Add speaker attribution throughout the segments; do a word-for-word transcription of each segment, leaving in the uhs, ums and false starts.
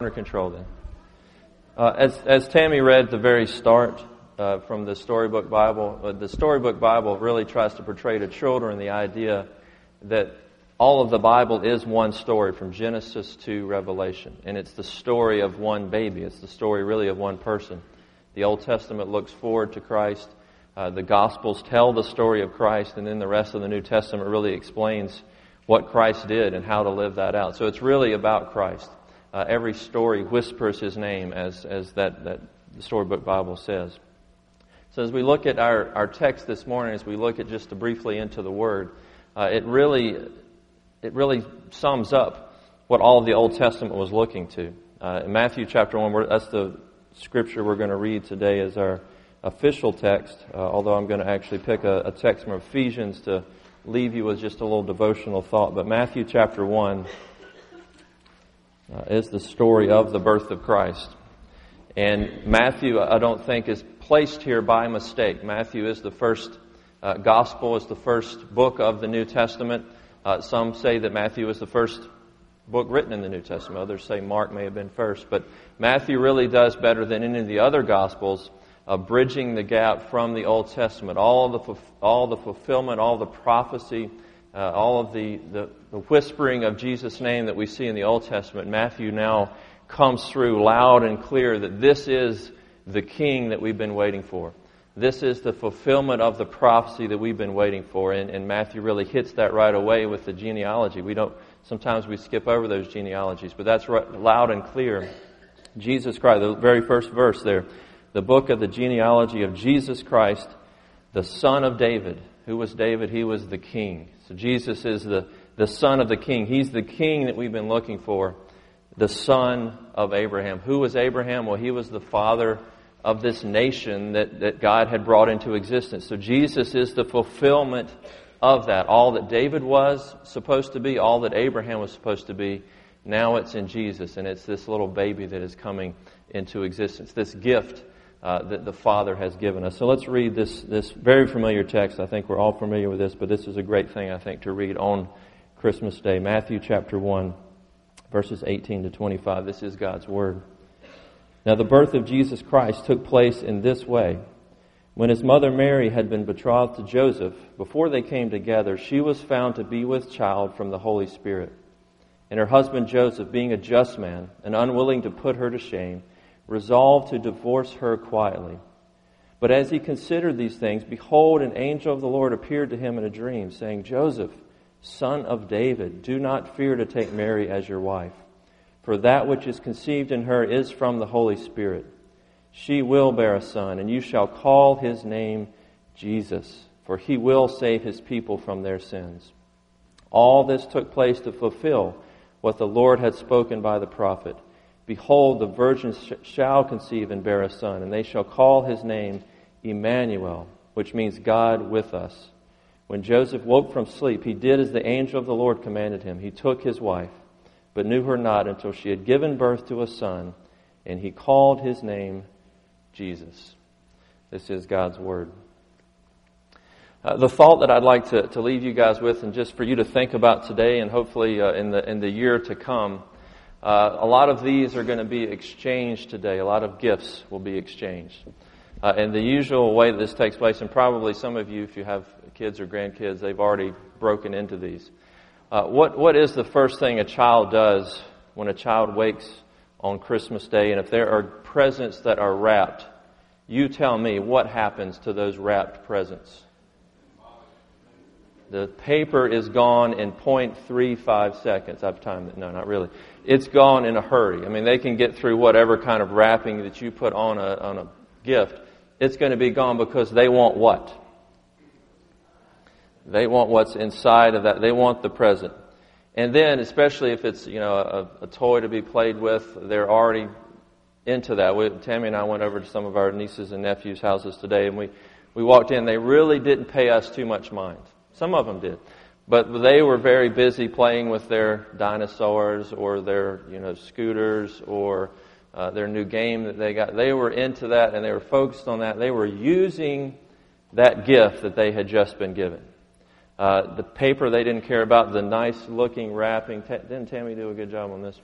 Speaker 1: Under control then. Uh, as, as Tammy read the very start uh, from the Storybook Bible, uh, the Storybook Bible really tries to portray to children the idea that all of the Bible is one story from Genesis to Revelation. And it's the story of one baby. It's the story really of one person. The Old Testament looks forward to Christ. Uh, the Gospels tell the story of Christ. And then the rest of the New Testament really explains what Christ did and how to live that out. So it's really about Christ. Uh, every story whispers His name, as as that, that the Storybook Bible says. So as we look at our, our text this morning, as we look at just briefly into the Word, uh, it really it really sums up what all of the Old Testament was looking to. Uh, in Matthew chapter one, we're, that's the scripture we're going to read today as our official text, uh, although I'm going to actually pick a, a text from Ephesians to leave you with just a little devotional thought. But Matthew chapter one Uh, is the story of the birth of Christ. And Matthew, I don't think, is placed here by mistake. Matthew is the first uh, gospel, is the first book of the New Testament. Uh, some say that Matthew is the first book written in the New Testament. Others say Mark may have been first. But Matthew really does better than any of the other gospels, uh, bridging the gap from the Old Testament. All the all the fulfillment, all the prophecy, Uh, all of the, the, the whispering of Jesus' name that we see in the Old Testament, Matthew now comes through loud and clear that this is the King that we've been waiting for. This is the fulfillment of the prophecy that we've been waiting for. And, and Matthew really hits that right away with the genealogy. We don't, sometimes we skip over those genealogies, but that's right, loud and clear. Jesus Christ, the very first verse there, the book of the genealogy of Jesus Christ, the son of David. Who was David? He was the king. So Jesus is the, the son of the king. He's the king that we've been looking for. The son of Abraham. Who was Abraham? Well, he was the father of this nation that, that God had brought into existence. So Jesus is the fulfillment of that. All that David was supposed to be, all that Abraham was supposed to be, now it's in Jesus. And it's this little baby that is coming into existence. This gift Uh, that the Father has given us. So let's read this this very familiar text. I think we're all familiar with this, but this is a great thing, I think, to read on Christmas Day. Matthew chapter one, verses eighteen to twenty-five. This is God's Word. Now the birth of Jesus Christ took place in this way. When His mother Mary had been betrothed to Joseph, before they came together, she was found to be with child from the Holy Spirit. And her husband Joseph, being a just man and unwilling to put her to shame, resolved to divorce her quietly. But as he considered these things, behold, an angel of the Lord appeared to him in a dream, saying, Joseph, son of David, do not fear to take Mary as your wife, for that which is conceived in her is from the Holy Spirit. She will bear a son, and you shall call his name Jesus, for he will save his people from their sins. All this took place to fulfill what the Lord had spoken by the prophet. Behold, the virgin sh- shall conceive and bear a son, and they shall call his name Emmanuel, which means God with us. When Joseph woke from sleep, he did as the angel of the Lord commanded him. He took his wife, but knew her not until she had given birth to a son, and he called his name Jesus. This is God's Word. Uh, the thought that I'd like to, to leave you guys with, and just for you to think about today, and hopefully uh, in the in the year to come, Uh, a lot of these are going to be exchanged today. A lot of gifts will be exchanged. Uh, and the usual way that this takes place, and probably some of you, if you have kids or grandkids, they've already broken into these. Uh, what What is the first thing a child does when a child wakes on Christmas Day? And if there are presents that are wrapped, you tell me what happens to those wrapped presents. The paper is gone in zero point three five seconds. I've timed it. No, not really. It's gone in a hurry. I mean, they can get through whatever kind of wrapping that you put on a on a gift. It's going to be gone because they want what? They want what's inside of that. They want the present. And then, especially if it's, you know, a, a toy to be played with, they're already into that. We, Tammy and I went over to some of our nieces and nephews' houses today, and we, we walked in. They really didn't pay us too much mind. Some of them did. But they were very busy playing with their dinosaurs or their, you know, scooters or uh, their new game that they got. They were into that and they were focused on that. They were using that gift that they had just been given. Uh, the paper they didn't care about, the nice looking wrapping. Ta- didn't Tammy do a good job on this one?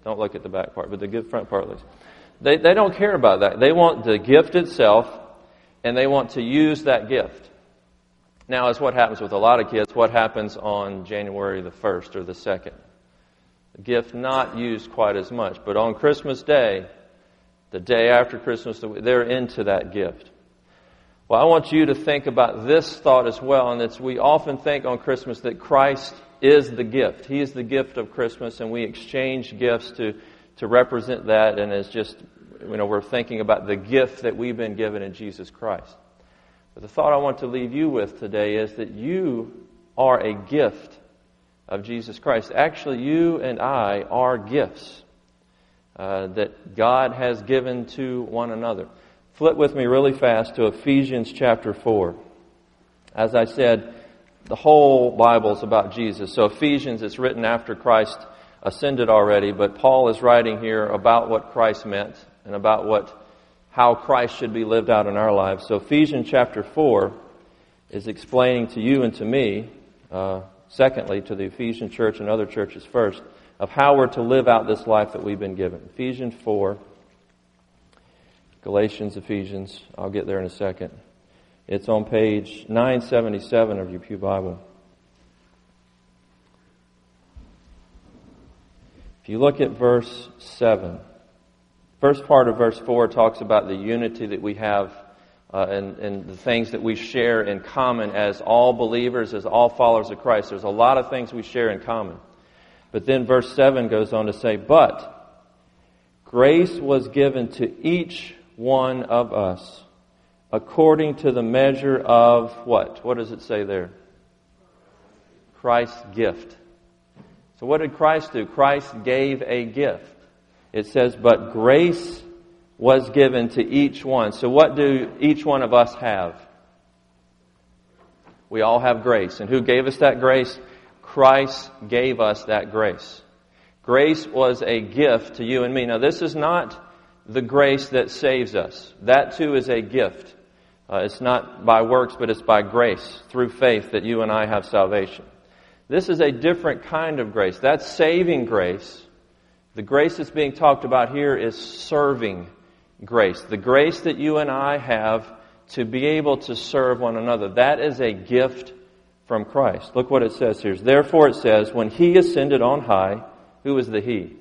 Speaker 1: Don't look at the back part, but the good front part looks. They, they don't care about that. They want the gift itself, and they want to use that gift. Now, as what happens with a lot of kids, what happens on January the first or the second? The gift not used quite as much. But on Christmas Day, the day after Christmas, they're into that gift. Well, I want you to think about this thought as well, and it's we often think on Christmas that Christ is the gift. He is the gift of Christmas, and we exchange gifts to, to represent that, and it's just, you know, we're thinking about the gift that we've been given in Jesus Christ. But the thought I want to leave you with today is that you are a gift of Jesus Christ. Actually, you and I are gifts uh, that God has given to one another. Flip with me really fast to Ephesians chapter four. As I said, the whole Bible is about Jesus. So Ephesians, it's written after Christ ascended already, but Paul is writing here about what Christ meant and about what how Christ should be lived out in our lives. So Ephesians chapter four is explaining to you and to me, uh, secondly, to the Ephesian church and other churches first, of how we're to live out this life that we've been given. Ephesians four, Galatians, Ephesians, I'll get there in a second. It's on page nine seventy-seven of your Pew Bible. If you look at verse seven, first part of verse four talks about the unity that we have uh, and, and the things that we share in common as all believers, as all followers of Christ. There's a lot of things we share in common. But then verse seven goes on to say, but grace was given to each one of us according to the measure of what? What does it say there? Christ's gift. So what did Christ do? Christ gave a gift. It says, but grace was given to each one. So what do each one of us have? We all have grace. And who gave us that grace? Christ gave us that grace. Grace was a gift to you and me. Now, this is not the grace that saves us. That too is a gift. Uh, it's not by works, but it's by grace, through faith, that you and I have salvation. This is a different kind of grace. That's saving grace. The grace that's being talked about here is serving grace. The grace that you and I have to be able to serve one another. That is a gift from Christ. Look what it says here. Therefore it says, when He ascended on high, who is the He?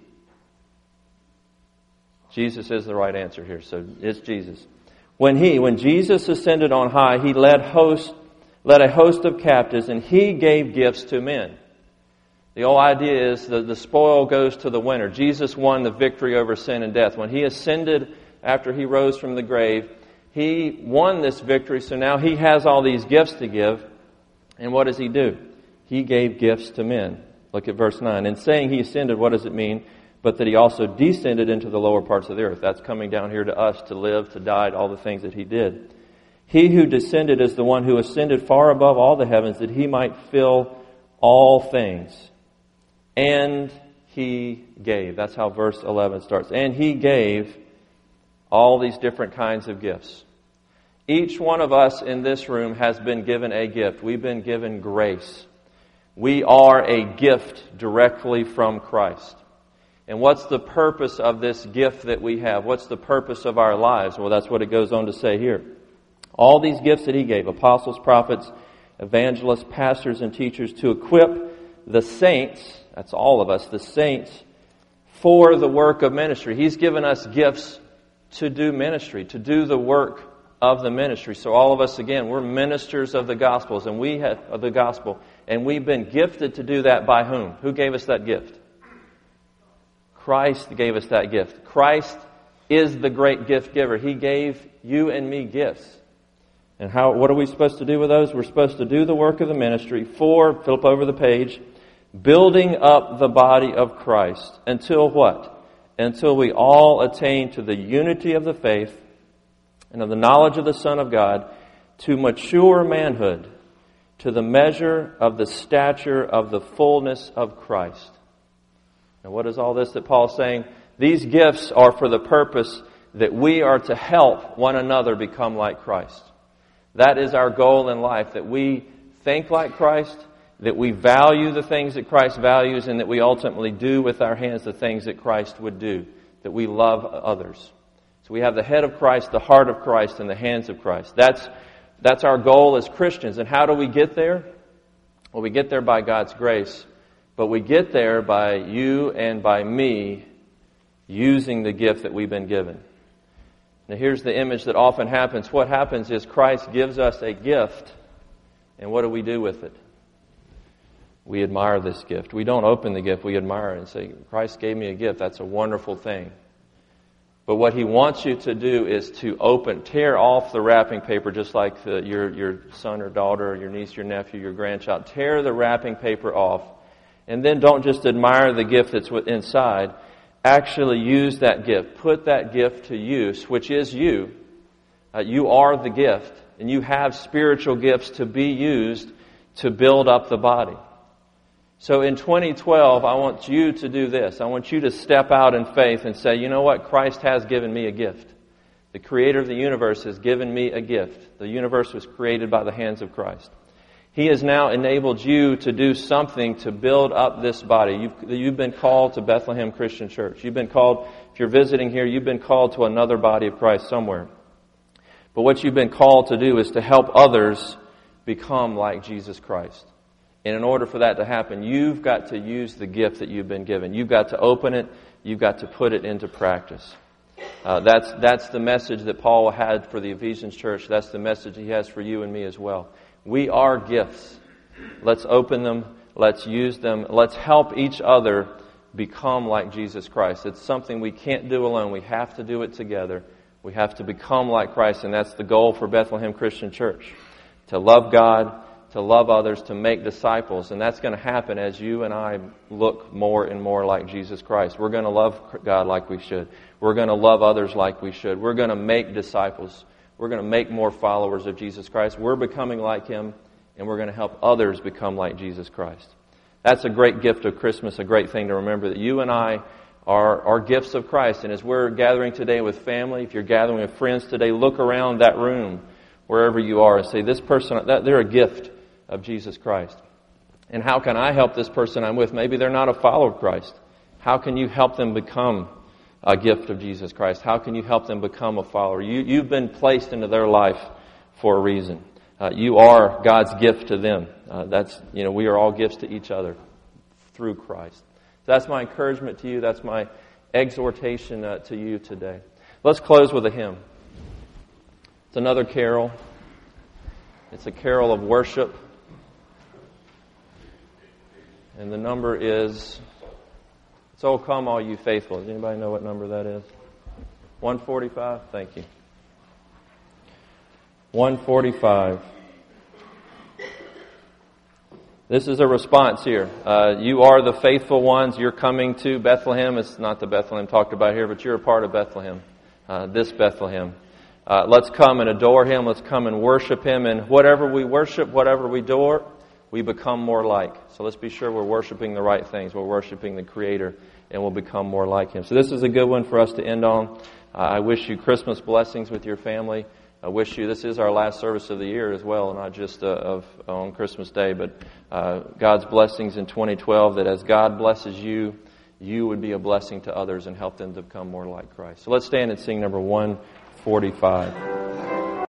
Speaker 1: Jesus is the right answer here, so it's Jesus. When He, when Jesus ascended on high, He led host, led a host of captives, and He gave gifts to men. The whole idea is that the spoil goes to the winner. Jesus won the victory over sin and death. When He ascended after He rose from the grave, He won this victory, so now He has all these gifts to give. And what does He do? He gave gifts to men. Look at verse nine. In saying He ascended, what does it mean? But that He also descended into the lower parts of the earth. That's coming down here to us to live, to die, all the things that He did. He who descended is the one who ascended far above all the heavens, that He might fill all things. And He gave. That's how verse eleven starts. And He gave all these different kinds of gifts. Each one of us in this room has been given a gift. We've been given grace. We are a gift directly from Christ. And what's the purpose of this gift that we have? What's the purpose of our lives? Well, that's what it goes on to say here. All these gifts that He gave, apostles, prophets, evangelists, pastors, and teachers, to equip the saints, that's all of us, the saints, for the work of ministry. He's given us gifts to do ministry, to do the work of the ministry. So all of us, again, we're ministers of the Gospels, and we have of the gospel, and we've been gifted to do that by whom? Who gave us that gift? Christ gave us that gift. Christ is the great gift giver. He gave you and me gifts. And how? What are we supposed to do with those? We're supposed to do the work of the ministry for, flip over the page, building up the body of Christ. Until what? Until we all attain to the unity of the faith and of the knowledge of the Son of God, to mature manhood, to the measure of the stature of the fullness of Christ. Now, what is all this that Paul's saying? These gifts are for the purpose that we are to help one another become like Christ. That is our goal in life, that we think like Christ, that we value the things that Christ values, and that we ultimately do with our hands the things that Christ would do, that we love others. So we have the head of Christ, the heart of Christ, and the hands of Christ. That's, that's our goal as Christians. And how do we get there? Well, we get there by God's grace, but we get there by you and by me using the gift that we've been given. Now here's the image that often happens. What happens is Christ gives us a gift, and what do we do with it? We admire this gift. We don't open the gift, we admire it and say, Christ gave me a gift, that's a wonderful thing. But what He wants you to do is to open, tear off the wrapping paper, just like the, your, your son or daughter, or your niece, your nephew, your grandchild. Tear the wrapping paper off, and then don't just admire the gift that's inside. Actually use that gift. Put that gift to use, which is you. Uh, you are the gift, and you have spiritual gifts to be used to build up the body. So in twenty twelve, I want you to do this. I want you to step out in faith and say, you know what? Christ has given me a gift. The Creator of the universe has given me a gift. The universe was created by the hands of Christ. He has now enabled you to do something to build up this body. You've, you've been called to Bethlehem Christian Church. You've been called, if you're visiting here, you've been called to another body of Christ somewhere. But what you've been called to do is to help others become like Jesus Christ. And in order for that to happen, you've got to use the gift that you've been given. You've got to open it. You've got to put it into practice. Uh, that's, that's the message that Paul had for the Ephesians church. That's the message he has for you and me as well. We are gifts. Let's open them. Let's use them. Let's help each other become like Jesus Christ. It's something we can't do alone. We have to do it together. We have to become like Christ, and that's the goal for Bethlehem Christian Church. To love God, to love others, to make disciples. And that's going to happen as you and I look more and more like Jesus Christ. We're going to love God like we should. We're going to love others like we should. We're going to make disciples. We're going to make more followers of Jesus Christ. We're becoming like Him, and we're going to help others become like Jesus Christ. That's a great gift of Christmas, a great thing to remember, that you and I are, are gifts of Christ. And as we're gathering today with family, if you're gathering with friends today, look around that room, wherever you are, and say, this person, that, they're a gift of Jesus Christ. And how can I help this person I'm with? Maybe they're not a follower of Christ. How can you help them become a gift of Jesus Christ? How can you help them become a follower? You, you've been placed into their life for a reason. Uh, you are God's gift to them. Uh, that's, you know, we are all gifts to each other through Christ. So that's my encouragement to you. That's my exhortation uh, to you today. Let's close with a hymn. It's another carol. It's a carol of worship. And the number is, "So Come All You Faithful." Does anybody know what number that is? one forty-five? Thank you. one forty-five. This is a response here. Uh, you are the faithful ones. You're coming to Bethlehem. It's not the Bethlehem talked about here, but you're a part of Bethlehem. Uh, this Bethlehem. Uh, let's come and adore Him. Let's come and worship Him. And whatever we worship, whatever we adore, we become more like. So let's be sure we're worshiping the right things. We're worshiping the Creator, and we'll become more like Him. So this is a good one for us to end on. Uh, I wish you Christmas blessings with your family. I wish you, this is our last service of the year as well, not just uh, of on Christmas Day, but uh, God's blessings in twenty twelve, that as God blesses you, you would be a blessing to others and help them to become more like Christ. So let's stand and sing number one forty-five.